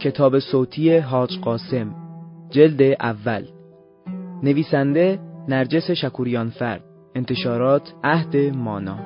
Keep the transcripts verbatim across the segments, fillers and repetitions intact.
کتاب صوتی حاج قاسم، جلد اول. نویسنده نرجس شکوریانفر. انتشارات عهد مانا.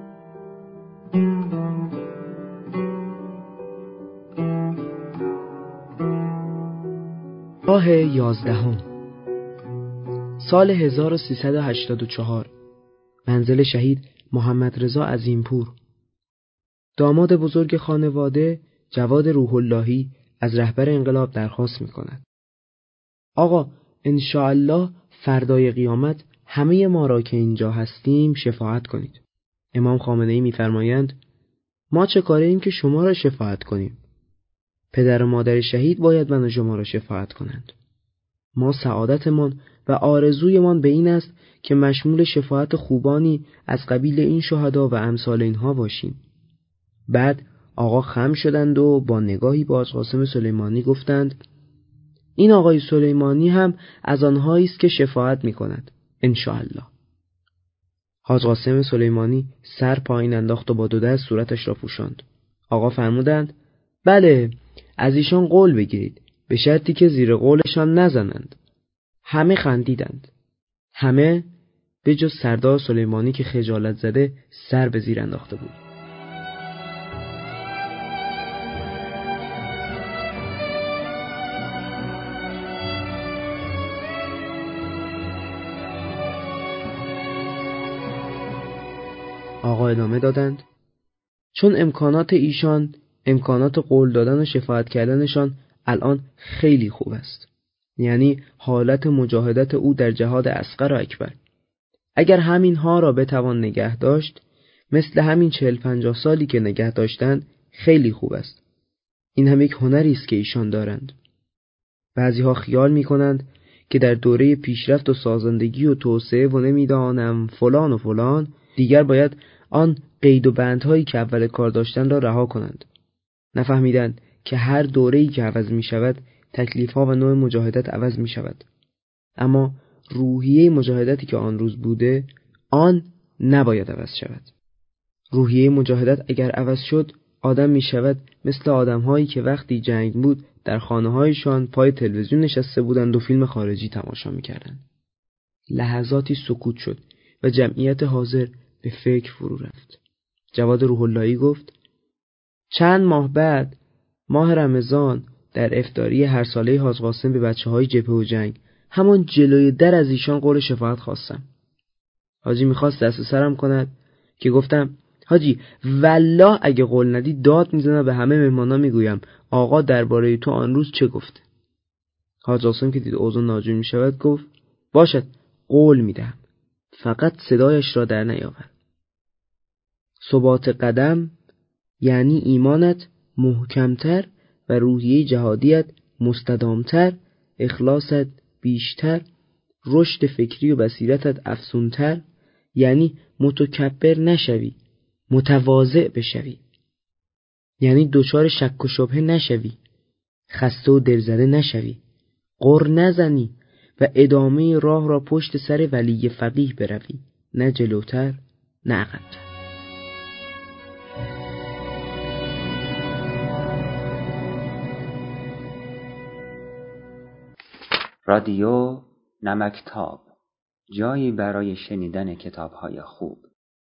ماه یازدهم، سال هزار و سیصد و هشتاد و چهار. منزل شهید محمد رضا عظیمپور. داماد بزرگ خانواده جواد روح اللهی از رهبر انقلاب درخواست می‌کند: آقا، انشاءالله فردای قیامت همه ما را که اینجا هستیم شفاعت کنید. امام خامنه‌ای می‌فرمایند: ما چه کاره ایم که شما را شفاعت کنیم؟ پدر و مادر شهید باید من و شما را شفاعت کنند. ما سعادتمان و آرزویمان به این است که مشمول شفاعت خوبانی از قبیل این شهدا و امثال اینها باشیم. بعد آقا خم شدند و با نگاهی به حاج قاسم سلیمانی گفتند: این آقای سلیمانی هم از آنهایی است که شفاعت می‌کند انشاءالله. حاج قاسم سلیمانی سر پایین انداخت و با دو دست صورتش را پوشاند. آقا فرمودند: بله، از ایشان قول بگیرید، به شرطی که زیر قولشان نزنند. همه خندیدند. همه به جز سردار سلیمانی که خجالت زده سر به زیر انداخته بود. آقا ادامه دادند: چون امکانات ایشان، امکانات قول دادن و شفاعت کردنشان الان خیلی خوب است، یعنی حالت مجاهدت او در جهاد اصغر و اکبر، اگر همین ها را بتوان نگه داشت مثل همین چهل پنجاه سالی که نگه داشتند خیلی خوب است. این هم یک هنری است که ایشان دارند. بعضی ها خیال می کنند که در دوره پیشرفت و سازندگی و توسعه و نمیدانم فلان و فلان دیگر باید آن قید و بندهایی که اول کار داشتن را رها کنند. نفهمیدند که هر دوره‌ای که عوض می شود تکلیف‌ها و نوع مجاهدت عوض می شود، اما روحیه مجاهدتی که آن روز بوده آن نباید عوض شود. روحیه مجاهدت اگر عوض شد آدم می شود مثل آدم‌هایی که وقتی جنگ بود در خانه‌هایشان پای تلویزیون نشسته بودند و فیلم خارجی تماشا می‌کردند. لحظاتی سکوت شد و جمعیت حاضر به فکر فرو رفت. جواد روح اللهی گفت: چند ماه بعد، ماه رمضان، در افطاری هر ساله حاج قاسم به بچه‌های جبهه و جنگ همان جلوی در از ایشان قول شفاعت خواستم. حاجی میخواست دست سرم کند که گفتم: حاجی والله اگه قول ندی داد میزنم به همه مهمانا میگویم آقا درباره تو آن روز چه گفته. حاج قاسم که دید اوضاع ناجور میشود گفت: باشد، قول میدهم، فقط صدایش را در نیاور. ثبات قدم یعنی ایمانت محکمتر و روحیه جهادیت مستدامتر، اخلاصت بیشتر، رشد فکری و بصیرتت افزونتر، یعنی متکبر نشوی، متواضع بشوی، یعنی دچار شک و شبهه نشوی، خسته و دلزده نشوی، غر نزنی و ادامه راه را پشت سر ولی فقیه بروی، نه جلوتر نه عقب‌تر. رادیو نمکتاب، جایی برای شنیدن کتاب‌های خوب.